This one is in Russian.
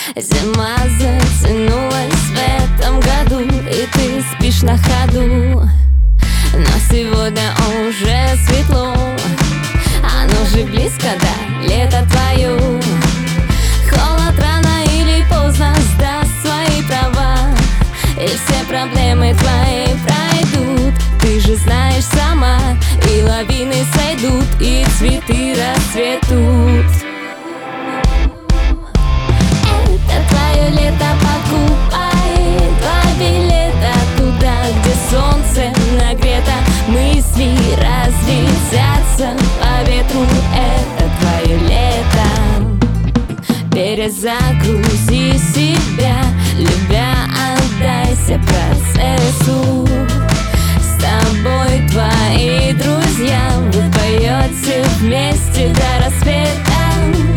Зима затянулась в этом году, и ты спишь на ходу. Но сегодня уже светло, оно же близко, да, лето твое. Холод рано или поздно сдаст свои права, и все проблемы твои пройдут. Ты же знаешь сама, и лавины сойдут, и цветы расцветут. Это твое лето, покупай 2 билета туда, где солнце нагрето, мысли разлетятся по ветру. Это твое лето. Перезагрузи себя, любя, отдайся процессу. С тобой твои друзья, вы поете вместе до рассвета.